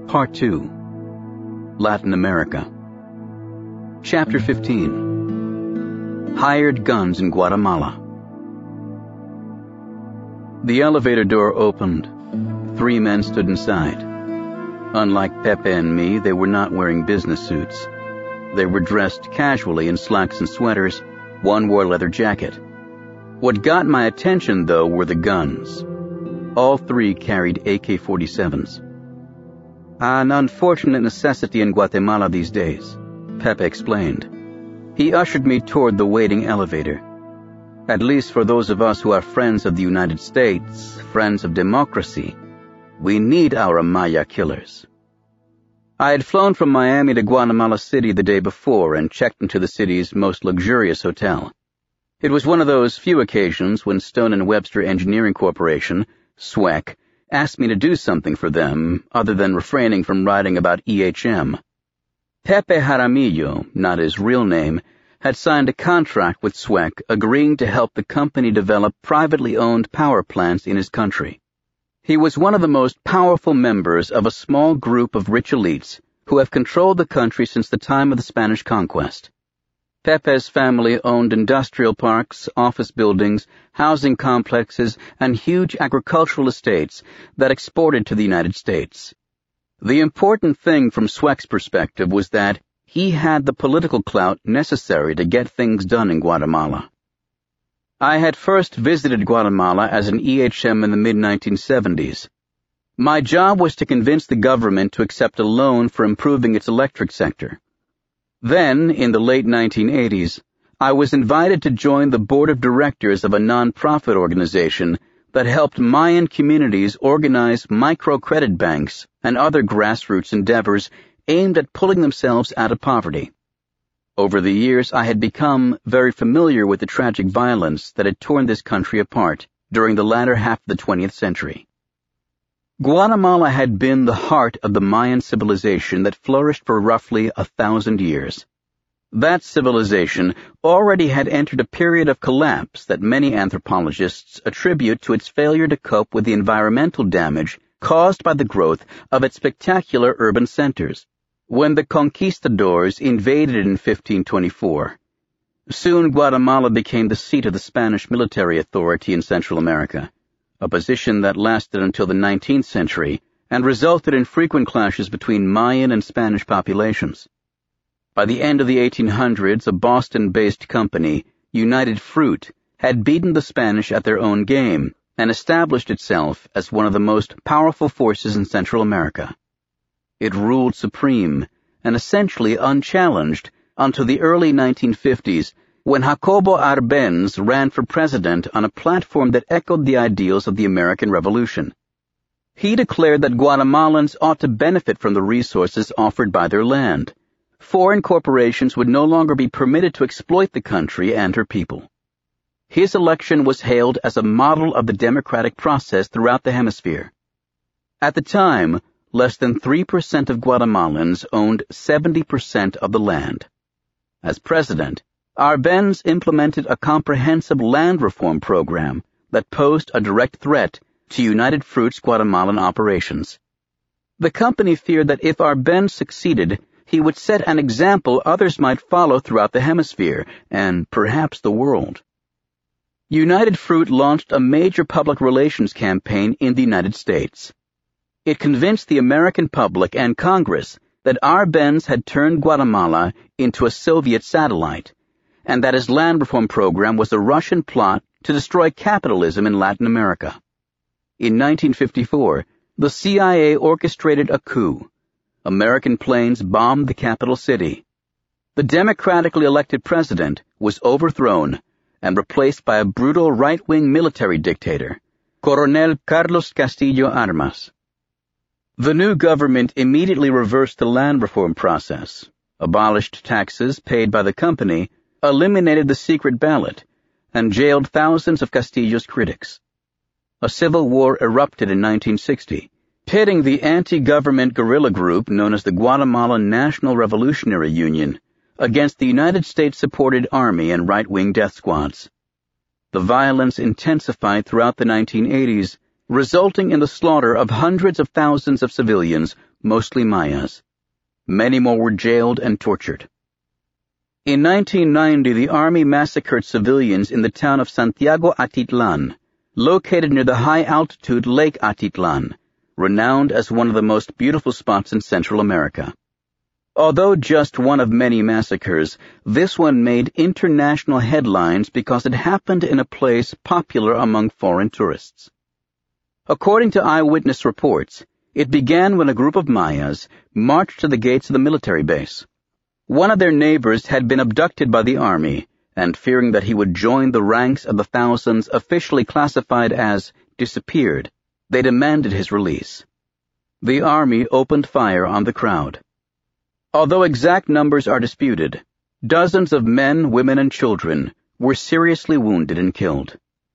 Part 2. Latin America. Chapter 15. Hired Guns in Guatemala. The elevator door opened. 3 men stood inside. Unlike Pepe and me, they were not wearing business suits. They were dressed casually in slacks and sweaters. One wore a leather jacket. What got my attention, though, were the guns. All 3 carried AK-47s. An unfortunate necessity in Guatemala these days, Pepe explained. He ushered me toward the waiting elevator. At least for those of us who are friends of the United States, friends of democracy, we need our Maya killers. I had flown from Miami to Guatemala City the day before and checked into the city's most luxurious hotel. It was one of those few occasions when Stone & Webster Engineering Corporation, SWEC, asked me to do something for them other than refraining from writing about EHM. Pepe Jaramillo, not his real name, had signed a contract with SWEC agreeing to help the company develop privately owned power plants in his country. He was one of the most powerful members of a small group of rich elites who have controlled the country since the time of the Spanish conquest. Pepe's family owned industrial parks, office buildings, housing complexes, and huge agricultural estates that exported to the United States. The important thing from SWEC's perspective was that he had the political clout necessary to get things done in Guatemala. I had first visited Guatemala as an EHM in the mid-1970s. My job was to convince the government to accept a loan for improving its electric sector. Then, in the late 1980s, I was invited to join the board of directors of a non-profit organization that helped Mayan communities organize microcredit banks and other grassroots endeavors aimed at pulling themselves out of poverty. Over the years, I had become very familiar with the tragic violence that had torn this country apart during the latter half of the 20th century. Guatemala had been the heart of the Mayan civilization that flourished for roughly 1,000 years. That civilization already had entered a period of collapse that many anthropologists attribute to its failure to cope with the environmental damage caused by the growth of its spectacular urban centers when the conquistadors invaded in 1524. Soon Guatemala became the seat of the Spanish military authority in Central America, a position that lasted until the 19th century and resulted in frequent clashes between Mayan and Spanish populations. By the end of the 1800s, a Boston-based company, United Fruit, had beaten the Spanish at their own game and established itself as one of the most powerful forces in Central America. It ruled supreme and essentially unchallenged until the early 1950s, when Jacobo Arbenz ran for president on a platform that echoed the ideals of the American Revolution. He declared that Guatemalans ought to benefit from the resources offered by their land. Foreign corporations would no longer be permitted to exploit the country and her people. His election was hailed as a model of the democratic process throughout the hemisphere. At the time, less than 3% of Guatemalans owned 70% of the land. As president, Arbenz implemented a comprehensive land reform program that posed a direct threat to United Fruit's Guatemalan operations. The company feared that if Arbenz succeeded, he would set an example others might follow throughout the hemisphere and perhaps the world. United Fruit launched a major public relations campaign in the United States. It convinced the American public and Congress that Arbenz had turned Guatemala into a Soviet satellite, and that his land reform program was a Russian plot to destroy capitalism in Latin America. In 1954, the CIA orchestrated a coup. American planes bombed the capital city. The democratically elected president was overthrown and replaced by a brutal right-wing military dictator, Coronel Carlos Castillo Armas. The new government immediately reversed the land reform process, abolished taxes paid by the company, eliminated the secret ballot, and jailed thousands of Castillo's critics. A civil war erupted in 1960, pitting the anti-government guerrilla group known as the Guatemalan National Revolutionary Union against the United States-supported army and right-wing death squads. The violence intensified throughout the 1980s, resulting in the slaughter of hundreds of thousands of civilians, mostly Mayas. Many more were jailed and tortured. In 1990, the Army massacred civilians in the town of Santiago Atitlan, located near the high-altitude Lake Atitlan, renowned as one of the most beautiful spots in Central America. Although just one of many massacres, this one made international headlines because it happened in a place popular among foreign tourists. According to eyewitness reports, it began when a group of Mayas marched to the gates of the military base. One of their neighbors had been abducted by the army, and fearing that he would join the ranks of the thousands officially classified as disappeared, they demanded his release. The army opened fire on the crowd. Although exact numbers are disputed, dozens of men, women, and children were seriously wounded and killed.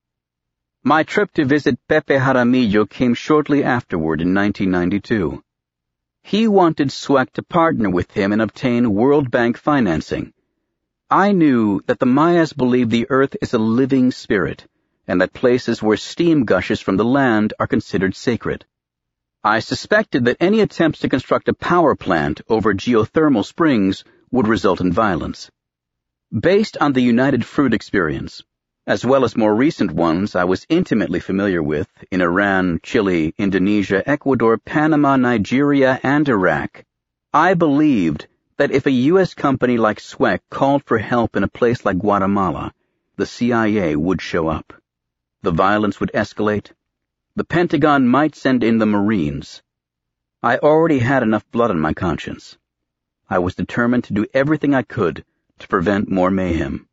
My trip to visit Pepe Jaramillo came shortly afterward in 1992. He wanted SWEC to partner with him and obtain World Bank financing. I knew that the Mayas believe the earth is a living spirit, and that places where steam gushes from the land are considered sacred. I suspected that any attempts to construct a power plant over geothermal springs would result in violence. Based on the United Fruit experience, as well as more recent ones I was intimately familiar with in Iran, Chile, Indonesia, Ecuador, Panama, Nigeria, and Iraq, I believed that if a U.S. company like SWEC called for help in a place like Guatemala, the CIA would show up. The violence would escalate. The Pentagon might send in the Marines. I already had enough blood on my conscience. I was determined to do everything I could to prevent more mayhem.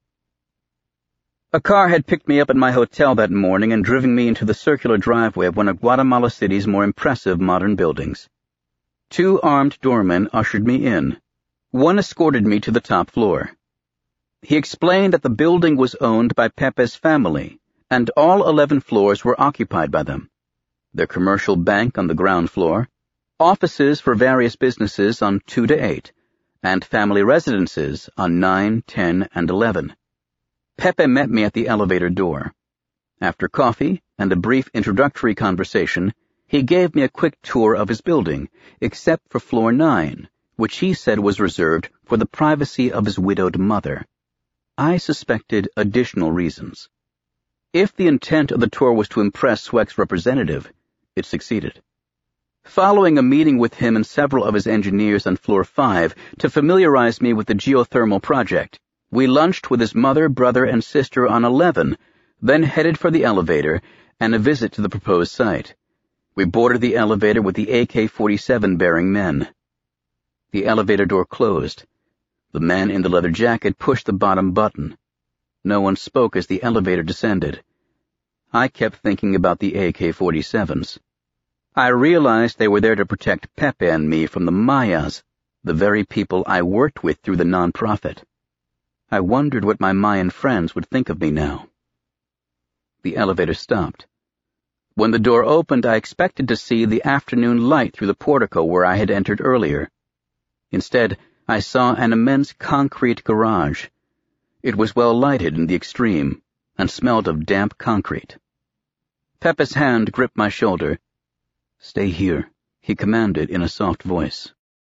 A car had picked me up at my hotel that morning and driven me into the circular driveway of one of Guatemala City's more impressive modern buildings. 2 armed doormen ushered me in. One escorted me to the top floor. He explained that the building was owned by Pepe's family, and all 11 floors were occupied by them. Their commercial bank on the ground floor, offices for various businesses on 2 to 8, and family residences on 9, 10, and 11. Pepe met me at the elevator door. After coffee and a brief introductory conversation, he gave me a quick tour of his building, except for floor 9, which he said was reserved for the privacy of his widowed mother. I suspected additional reasons. If the intent of the tour was to impress SWEC's representative, it succeeded. Following a meeting with him and several of his engineers on floor 5 to familiarize me with the geothermal project, we lunched with his mother, brother, and sister on 11, then headed for the elevator and a visit to the proposed site. We boarded the elevator with the AK-47 bearing men. The elevator door closed. The man in the leather jacket pushed the bottom button. No one spoke as the elevator descended. I kept thinking about the AK-47s. I realized they were there to protect Pepe and me from the Mayas, the very people I worked with through the nonprofit. I wondered what my Mayan friends would think of me now. The elevator stopped. When the door opened, I expected to see the afternoon light through the portico where I had entered earlier. Instead, I saw an immense concrete garage. It was well lighted in the extreme and smelled of damp concrete. Pepe's hand gripped my shoulder. "Stay here," he commanded in a soft voice.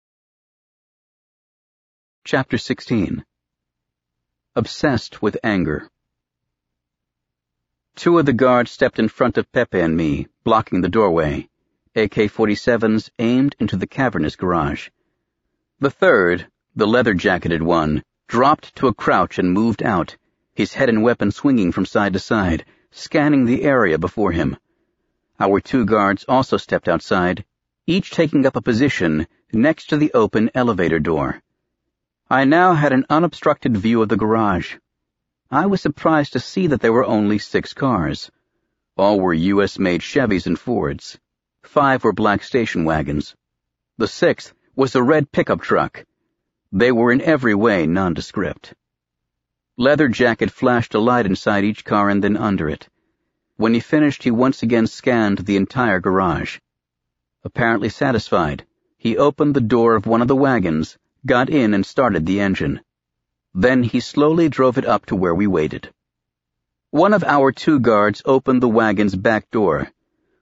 Chapter 16. Obsessed with anger. 2 of the guards stepped in front of Pepe and me, blocking the doorway, AK-47s aimed into the cavernous garage. The third, the leather-jacketed one, dropped to a crouch and moved out, his head and weapon swinging from side to side, scanning the area before him. Our 2 guards also stepped outside, each taking up a position next to the open elevator door. I now had an unobstructed view of the garage. I was surprised to see that there were only 6 cars. All were U.S.-made Chevys and Fords. 5 were black station wagons. The 6th was a red pickup truck. They were in every way nondescript. Leather Jacket flashed a light inside each car and then under it. When he finished, he once again scanned the entire garage. Apparently satisfied, he opened the door of one of the wagons, got in and started the engine. Then he slowly drove it up to where we waited. One of our 2 guards opened the wagon's back door.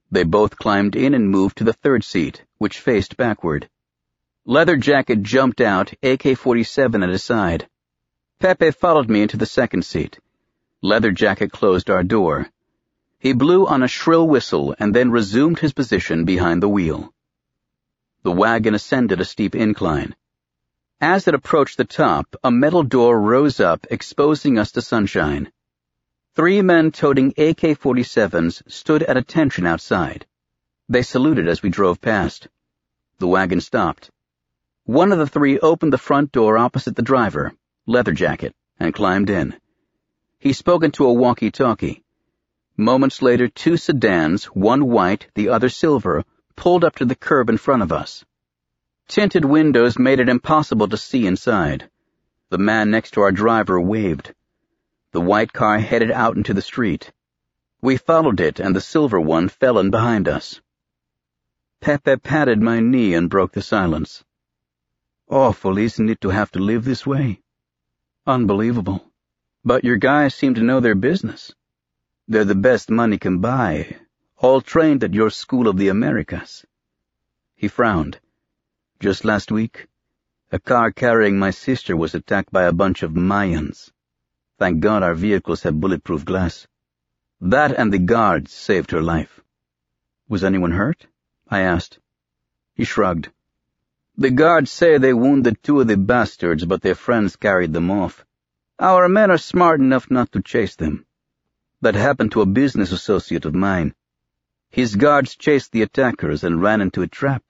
They both climbed in and moved to the third seat, which faced backward. Leather Jacket jumped out, AK-47 at his side. Pepe followed me into the second seat. Leather Jacket closed our door. He blew on a shrill whistle and then resumed his position behind the wheel. The wagon ascended a steep incline. As it approached the top, a metal door rose up, exposing us to sunshine. 3 men toting AK-47s stood at attention outside. They saluted as we drove past. The wagon stopped. One of the 3 opened the front door opposite the driver, Leather Jacket, and climbed in. He spoke into a walkie-talkie. Moments later, 2 sedans, one white, the other silver, pulled up to the curb in front of us. Tinted windows made it impossible to see inside. The man next to our driver waved. The white car headed out into the street. We followed it, and the silver one fell in behind us. Pepe patted my knee and broke the silence. Awful, isn't it, to have to live this way? Unbelievable. But your guys seem to know their business. They're the best money can buy, all trained at your School of the Americas. He frowned. Just last week, a car carrying my sister was attacked by a bunch of Mayans. Thank God our vehicles have bulletproof glass. That and the guards saved her life. Was anyone hurt? I asked. He shrugged. The guards say they wounded 2 of the bastards, but their friends carried them off. Our men are smart enough not to chase them. That happened to a business associate of mine. His guards chased the attackers and ran into a trap.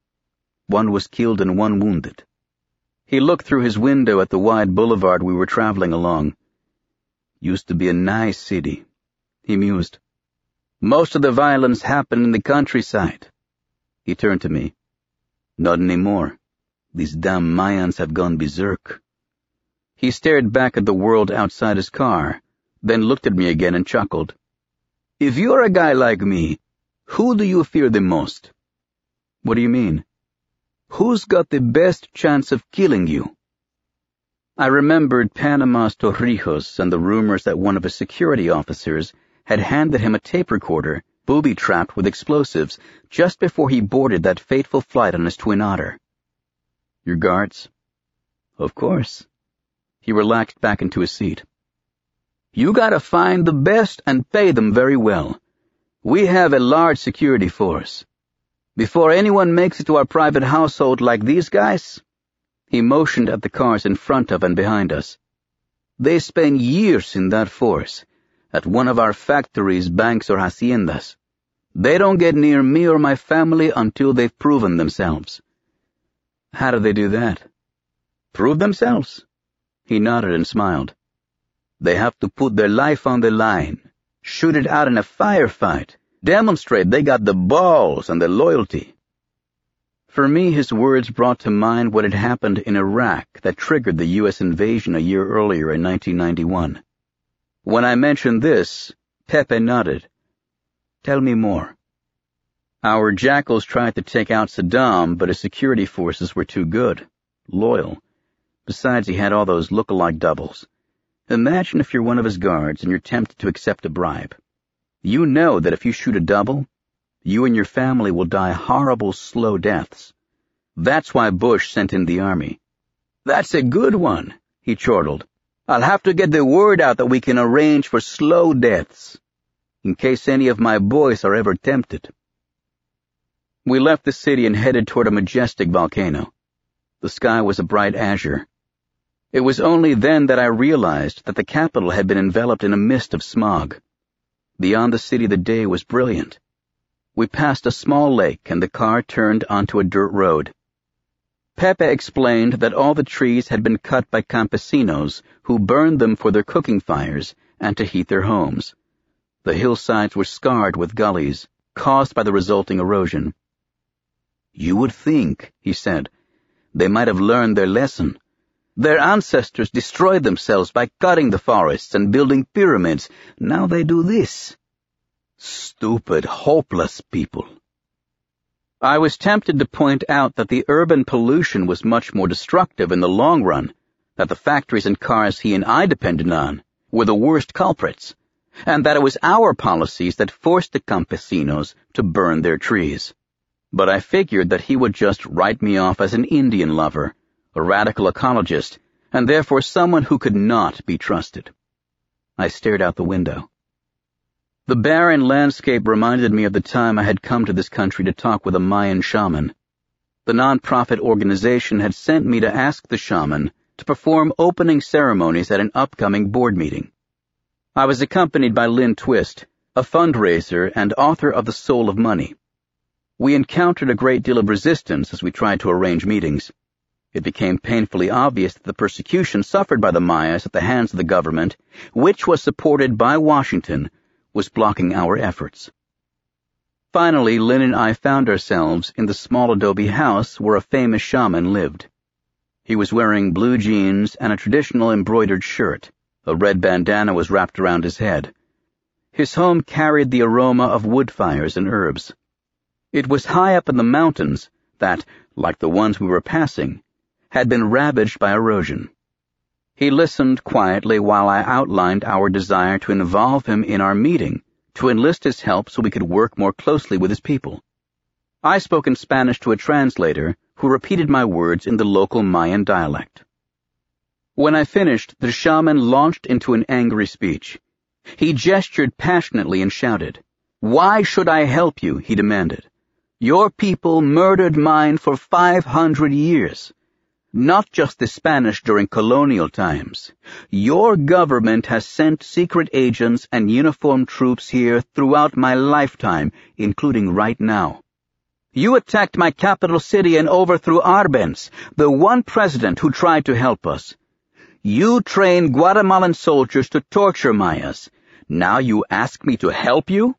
1 was killed and 1 wounded. He looked through his window at the wide boulevard we were traveling along. Used to be a nice city, he mused. Most of the violence happened in the countryside. He turned to me. Not anymore. These damn Mayans have gone berserk. He stared back at the world outside his car, then looked at me again and chuckled. If you're a guy like me, who do you fear the most? What do you mean? Who's got the best chance of killing you? I remembered Panama's Torrijos and the rumors that one of his security officers had handed him a tape recorder, booby-trapped with explosives, just before he boarded that fateful flight on his Twin Otter. Your guards? Of course. He relaxed back into his seat. You gotta find the best and pay them very well. We have a large security force. Before anyone makes it to our private household like these guys, he motioned at the cars in front of and behind us. They spend years in that force, at one of our factories, banks, or haciendas. They don't get near me or my family until they've proven themselves. How do they do that? Prove themselves? He nodded and smiled. They have to put their life on the line, shoot it out in a firefight, demonstrate they got the balls and the loyalty. For me, his words brought to mind what had happened in Iraq that triggered the U.S. invasion a year earlier in 1991. When I mentioned this, Pepe nodded. Tell me more. Our jackals tried to take out Saddam, but his security forces were too good, loyal. Besides, he had all those look-alike doubles. Imagine if you're one of his guards and you're tempted to accept a bribe. You know that if you shoot a double, you and your family will die horrible, slow deaths. That's why Bush sent in the army. That's a good one, he chortled. I'll have to get the word out that we can arrange for slow deaths, in case any of my boys are ever tempted. We left the city and headed toward a majestic volcano. The sky was a bright azure. It was only then that I realized that the capital had been enveloped in a mist of smog. Beyond the city the day was brilliant. We passed a small lake and the car turned onto a dirt road. Pepe explained that all the trees had been cut by campesinos who burned them for their cooking fires and to heat their homes. The hillsides were scarred with gullies, caused by the resulting erosion. You would think, he said, they might have learned their lesson. Their ancestors destroyed themselves by cutting the forests and building pyramids. Now they do this. Stupid, hopeless people. I was tempted to point out that the urban pollution was much more destructive in the long run, that the factories and cars he and I depended on were the worst culprits, and that it was our policies that forced the campesinos to burn their trees. But I figured that he would just write me off as an Indian lover, a radical ecologist, and therefore someone who could not be trusted. I stared out the window. The barren landscape reminded me of the time I had come to this country to talk with a Mayan shaman. The non-profit organization had sent me to ask the shaman to perform opening ceremonies at an upcoming board meeting. I was accompanied by Lynn Twist, a fundraiser and author of The Soul of Money. We encountered a great deal of resistance as we tried to arrange meetings. It became painfully obvious that the persecution suffered by the Mayas at the hands of the government, which was supported by Washington, was blocking our efforts. Finally, Lynn and I found ourselves in the small adobe house where a famous shaman lived. He was wearing blue jeans and a traditional embroidered shirt. A red bandana was wrapped around his head. His home carried the aroma of wood fires and herbs. It was high up in the mountains that, like the ones we were passing, had been ravaged by erosion. He listened quietly while I outlined our desire to involve him in our meeting, to enlist his help so we could work more closely with his people. I spoke in Spanish to a translator who repeated my words in the local Mayan dialect. When I finished, the shaman launched into an angry speech. He gestured passionately and shouted, "Why should I help you?" he demanded. "Your people murdered mine for 500 years. Not just the Spanish during colonial times. Your government has sent secret agents and uniformed troops here throughout my lifetime, including right now. You attacked my capital city and overthrew Arbenz, the one president who tried to help us. You trained Guatemalan soldiers to torture Mayas. Now you ask me to help you?"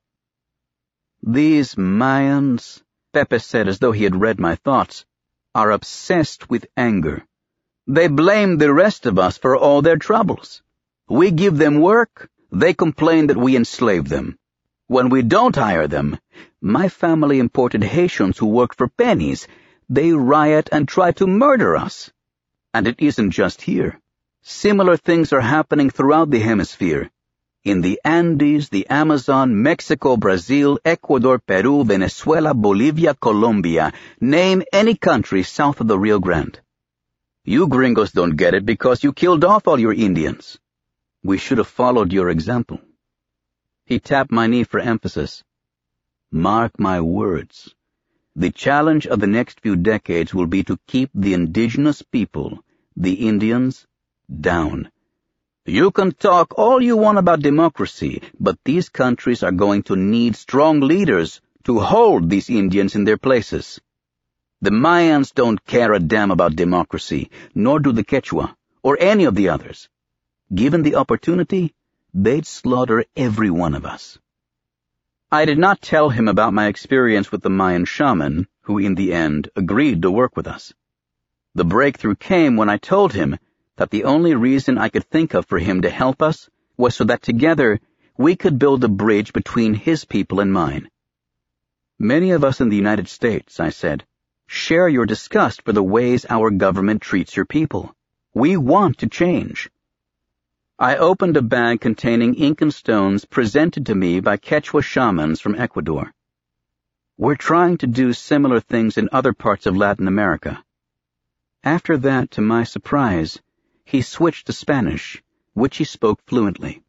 "These Mayans," Pepe said as though he had read my thoughts, "are obsessed with anger. They blame the rest of us for all their troubles. We give them work, they complain that we enslave them. When we don't hire them, my family imported Haitians who worked for pennies. They riot and try to murder us. And it isn't just here. Similar things are happening throughout the hemisphere. In the Andes, the Amazon, Mexico, Brazil, Ecuador, Peru, Venezuela, Bolivia, Colombia. Name any country south of the Rio Grande. You gringos don't get it because you killed off all your Indians. We should have followed your example." He tapped my knee for emphasis. "Mark my words. The challenge of the next few decades will be to keep the indigenous people, the Indians, down. You can talk all you want about democracy, but these countries are going to need strong leaders to hold these Indians in their places. The Mayans don't care a damn about democracy, nor do the Quechua, or any of the others. Given the opportunity, they'd slaughter every one of us." I did not tell him about my experience with the Mayan shaman, who in the end agreed to work with us. The breakthrough came when I told him that the only reason I could think of for him to help us was so that together we could build a bridge between his people and mine. "Many of us in the United States," I said, "share your disgust for the ways our government treats your people. We want to change." I opened a bag containing Incan stones presented to me by Quechua shamans from Ecuador. "We're trying to do similar things in other parts of Latin America." After that, to my surprise, he switched to Spanish, which he spoke fluently.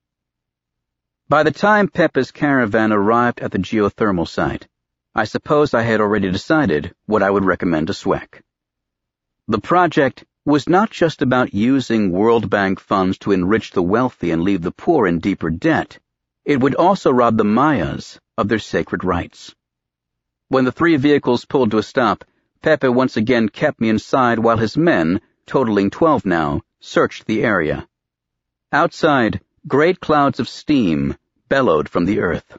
By the time Pepe's caravan arrived at the geothermal site, I suppose I had already decided what I would recommend to SWEC. The project was not just about using World Bank funds to enrich the wealthy and leave the poor in deeper debt. It would also rob the Mayas of their sacred rights. When the 3 vehicles pulled to a stop, Pepe once again kept me inside while his men, totaling 12 now, searched the area. Outside, great clouds of steam bellowed from the earth.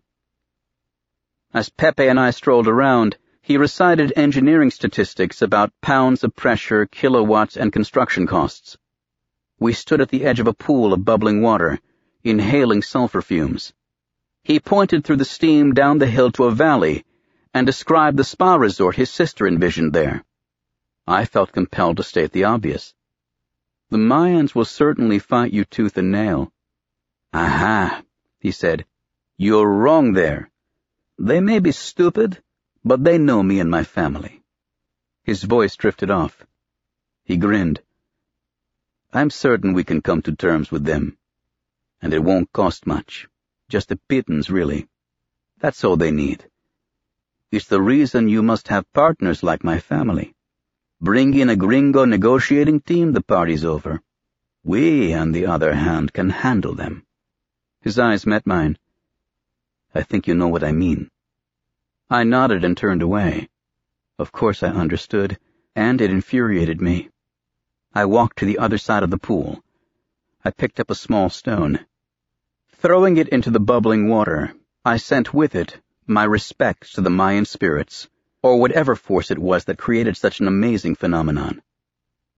As Pepe and I strolled around, he recited engineering statistics about pounds of pressure, kilowatts, and construction costs. We stood at the edge of a pool of bubbling water, inhaling sulfur fumes. He pointed through the steam down the hill to a valley and described the spa resort his sister envisioned there. I felt compelled to state the obvious. "The Mayans will certainly fight you tooth and nail." "Aha, he said. "You're wrong there. They may be stupid, but they know me and my family." His voice drifted off. He grinned. "I'm certain we can come to terms with them. And it won't cost much. Just a pittance, really. That's all they need. It's the reason you must have partners like my family. Bring in a gringo negotiating team, the party's over. We, on the other hand, can handle them." His eyes met mine. "I think you know what I mean." I nodded and turned away. Of course I understood, and it infuriated me. I walked to the other side of the pool. I picked up a small stone. Throwing it into the bubbling water, I sent with it my respects to the Mayan spirits, or whatever force it was that created such an amazing phenomenon.